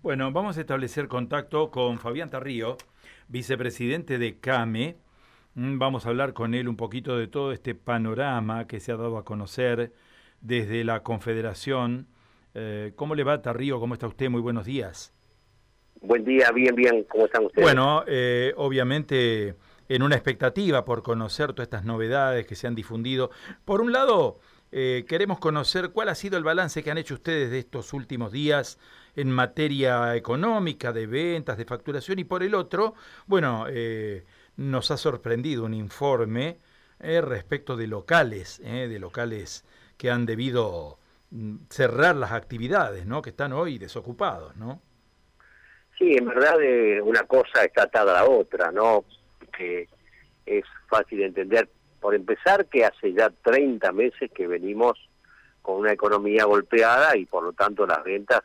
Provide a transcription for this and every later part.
Bueno, vamos a establecer contacto con Fabián Tarrío, vicepresidente de CAME. Vamos a hablar con él un poquito de todo este panorama que se ha dado a conocer desde la Confederación. ¿Cómo le va, Tarrío? ¿Cómo está usted? Muy buenos días. Buen día, bien, ¿cómo están ustedes? Bueno, obviamente en una expectativa por conocer todas estas novedades que se han difundido. Por un lado, queremos conocer cuál ha sido el balance que han hecho ustedes de estos últimos días en materia económica, de ventas, de facturación, y por el otro, bueno, nos ha sorprendido un informe respecto de locales que han debido cerrar las actividades, ¿no? Que están hoy desocupados, ¿no? Sí, en verdad una cosa está atada a la otra, ¿no? Que es fácil de entender. Por empezar, que hace ya 30 meses que venimos con una economía golpeada y por lo tanto las ventas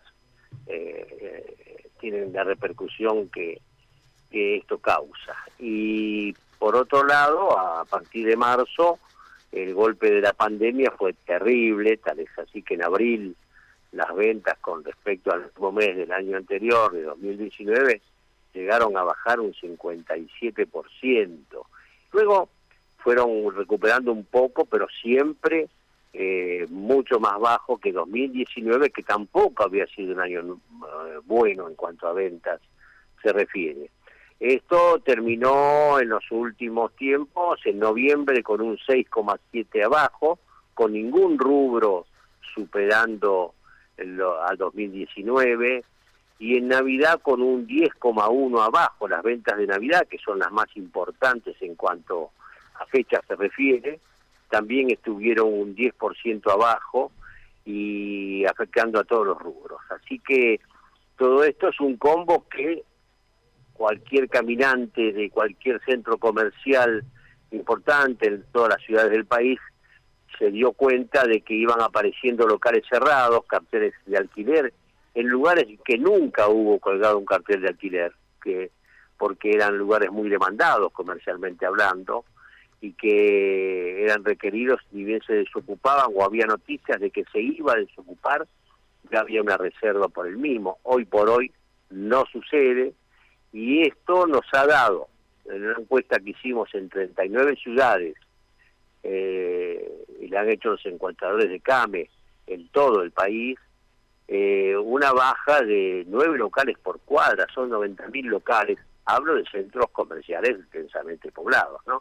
tienen la repercusión que esto causa. Y por otro lado, a partir de marzo, el golpe de la pandemia fue terrible, tal es así que en abril las ventas con respecto al mismo mes del año anterior, de 2019, llegaron a bajar un 57%. Luego fueron recuperando un poco, pero siempre mucho más bajo que 2019, que tampoco había sido un año bueno en cuanto a ventas se refiere. Esto terminó en los últimos tiempos, en noviembre, con un 6,7 abajo, con ningún rubro superando a 2019, y en Navidad con un 10,1 abajo. Las ventas de Navidad, que son las más importantes en cuanto a fecha se refiere, también estuvieron un 10% abajo y afectando a todos los rubros. Así que todo esto es un combo que cualquier caminante de cualquier centro comercial importante en todas las ciudades del país se dio cuenta de que iban apareciendo locales cerrados, carteles de alquiler, en lugares que nunca hubo colgado un cartel de alquiler, porque eran lugares muy demandados comercialmente hablando, y que eran requeridos, ni bien se desocupaban o había noticias de que se iba a desocupar, ya había una reserva por el mismo. Hoy por hoy no sucede, y esto nos ha dado, en una encuesta que hicimos en 39 ciudades, y la han hecho los encuestadores de CAME en todo el país, una baja de 9 locales por cuadra. Son 90.000 locales, hablo de centros comerciales densamente poblados, ¿no?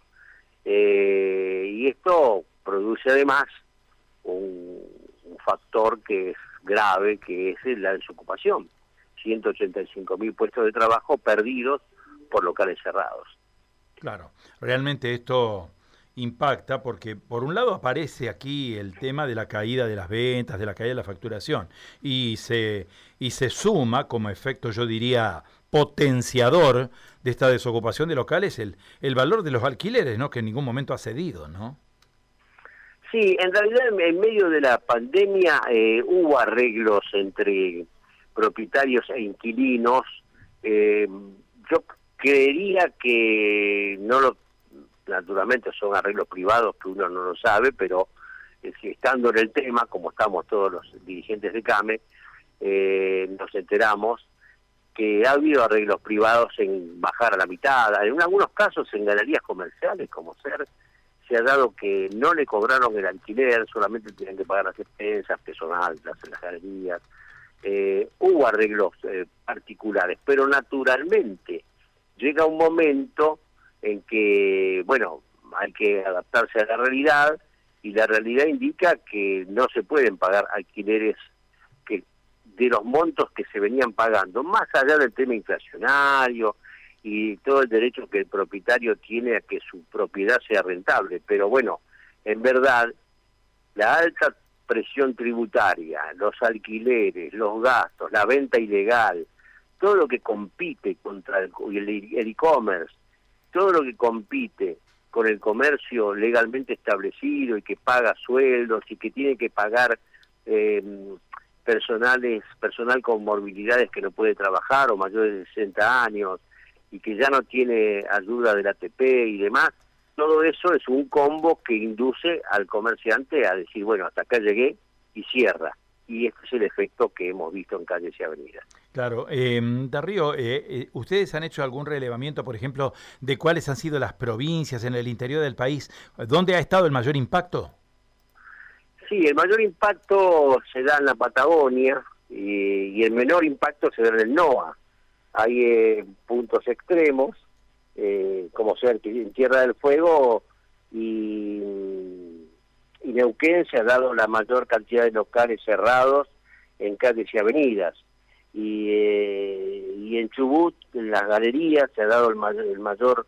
Y esto produce además un factor que es grave, que es la desocupación. 185.000 puestos de trabajo perdidos por locales cerrados. Claro, realmente esto impacta porque por un lado aparece aquí el tema de la caída de las ventas, de la caída de la facturación, y se suma como efecto, yo diría, potenciador de esta desocupación de locales el valor de los alquileres, ¿no? Que en ningún momento ha cedido, ¿no? Sí, en realidad en medio de la pandemia hubo arreglos entre propietarios e inquilinos. Yo creería que naturalmente son arreglos privados que uno no lo sabe, pero si estando en el tema, como estamos todos los dirigentes de CAME, nos enteramos que ha habido arreglos privados en bajar a la mitad. En algunos casos en galerías comerciales como SER se ha dado que no le cobraron el alquiler, solamente tienen que pagar las expensas, que son altas en las galerías. Hubo arreglos particulares, pero naturalmente llega un momento en que, bueno, hay que adaptarse a la realidad, y la realidad indica que no se pueden pagar alquileres que de los montos que se venían pagando, más allá del tema inflacionario y todo el derecho que el propietario tiene a que su propiedad sea rentable. Pero bueno, en verdad, la alta presión tributaria, los alquileres, los gastos, la venta ilegal, todo lo que compite contra el e-commerce, todo lo que compite con el comercio legalmente establecido y que paga sueldos y que tiene que pagar personal con morbilidades que no puede trabajar o mayores de 60 años y que ya no tiene ayuda del ATP y demás, todo eso es un combo que induce al comerciante a decir, bueno, hasta acá llegué, y cierra. y este es el efecto que hemos visto en calles y avenidas. Claro. Darío, ¿ustedes han hecho algún relevamiento, por ejemplo, de cuáles han sido las provincias en el interior del país? ¿Dónde ha estado el mayor impacto? Sí, el mayor impacto se da en la Patagonia y el menor impacto se da en el NOA. Hay puntos extremos, como ser en Tierra del Fuego y Neuquén se ha dado la mayor cantidad de locales cerrados en calles y avenidas. Y en Chubut, en las galerías, se ha dado el mayor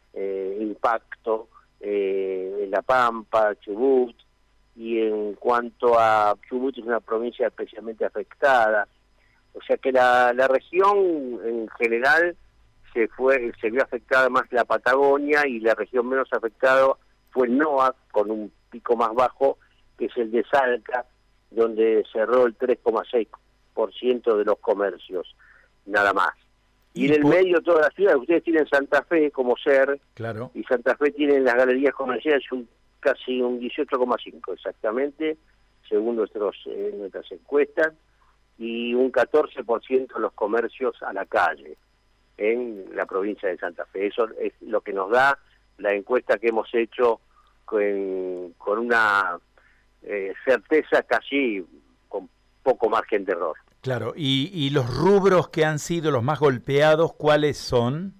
impacto en La Pampa, Chubut. Y en cuanto a Chubut, es una provincia especialmente afectada. O sea que la región en general se vio afectada más la Patagonia, y la región menos afectada fue el NOA, con un pico más bajo, que es el de Salta, donde cerró el 3,6% de los comercios, nada más. Y en el medio toda la ciudad, ustedes tienen Santa Fe como ser, claro, y Santa Fe tiene en las galerías comerciales casi un 18,5 exactamente, según nuestras encuestas, y un 14% de los comercios a la calle en la provincia de Santa Fe. Eso es lo que nos da la encuesta que hemos hecho con una certeza casi con poco margen de error. Claro, y los rubros que han sido los más golpeados, ¿cuáles son?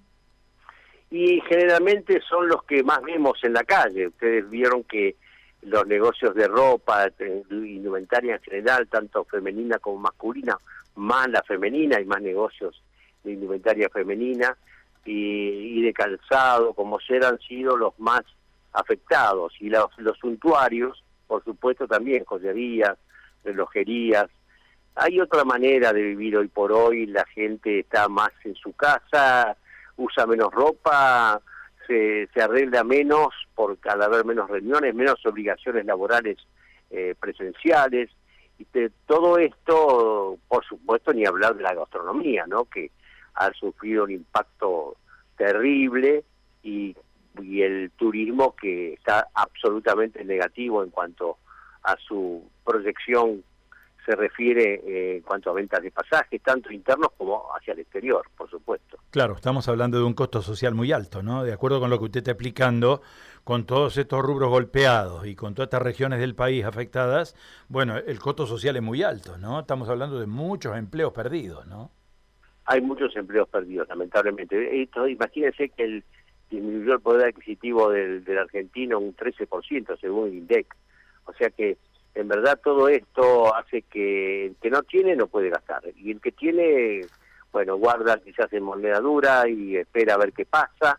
Y generalmente son los que más vemos en la calle. Ustedes vieron que los negocios de ropa, indumentaria en general, tanto femenina como masculina, más la femenina, hay más negocios de indumentaria femenina y de calzado, como ser, han sido los más afectados. Y los suntuarios, por supuesto, también, joyerías, relojerías. Hay otra manera de vivir hoy por hoy, la gente está más en su casa, usa menos ropa, se arregla menos al haber menos reuniones, menos obligaciones laborales presenciales. Y todo esto, por supuesto, ni hablar de la gastronomía, ¿no?, que ha sufrido un impacto terrible, y el turismo, que está absolutamente negativo en cuanto a su proyección se refiere en cuanto a ventas de pasajes, tanto internos como hacia el exterior, por supuesto. Claro, estamos hablando de un costo social muy alto, ¿no? De acuerdo con lo que usted está explicando, con todos estos rubros golpeados y con todas estas regiones del país afectadas, bueno, el costo social es muy alto, ¿no? Estamos hablando de muchos empleos perdidos, ¿no? Hay muchos empleos perdidos, lamentablemente. Imagínense que disminuyó el poder adquisitivo del argentino un 13%, según el INDEC. O sea que, en verdad, todo esto hace que el que no tiene no puede gastar. Y el que tiene, bueno, guarda quizás en moneda dura y espera a ver qué pasa,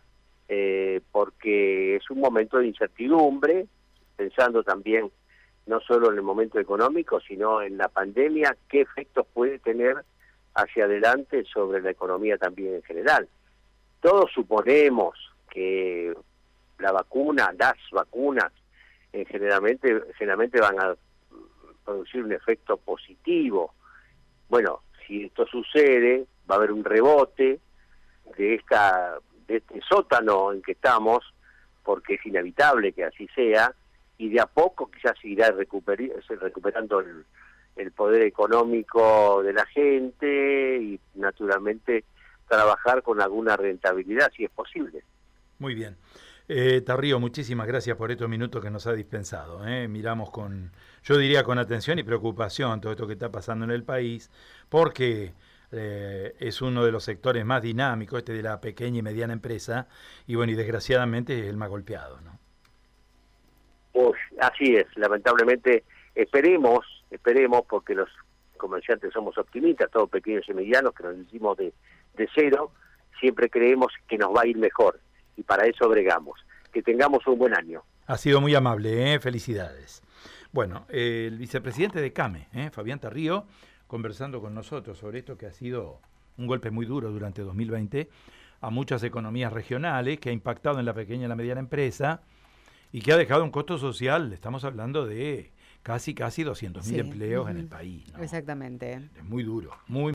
porque es un momento de incertidumbre, pensando también no solo en el momento económico, sino en la pandemia, qué efectos puede tener hacia adelante sobre la economía también en general. Todos suponemos que las vacunas generalmente van a producir un efecto positivo. Bueno, si esto sucede, va a haber un rebote de este sótano en que estamos, porque es inevitable que así sea, y de a poco quizás se irá recuperando el poder económico de la gente, y naturalmente trabajar con alguna rentabilidad si es posible. Muy bien. Darío, muchísimas gracias por estos minutos que nos ha dispensado. Miramos yo diría con atención y preocupación todo esto que está pasando en el país, porque es uno de los sectores más dinámicos, de la pequeña y mediana empresa, y bueno, y desgraciadamente es el más golpeado, ¿no? Pues así es, lamentablemente. Esperemos, porque los comerciantes somos optimistas, todos pequeños y medianos, que nos hicimos de cero, siempre creemos que nos va a ir mejor, y para eso bregamos. Que tengamos un buen año. Ha sido muy amable, felicidades. Bueno, el vicepresidente de CAME, Fabián Darío, conversando con nosotros sobre esto que ha sido un golpe muy duro durante 2020 a muchas economías regionales, que ha impactado en la pequeña y la mediana empresa y que ha dejado un costo social, estamos hablando de casi 200.000 empleos en el país, ¿no? Exactamente. Es muy duro, muy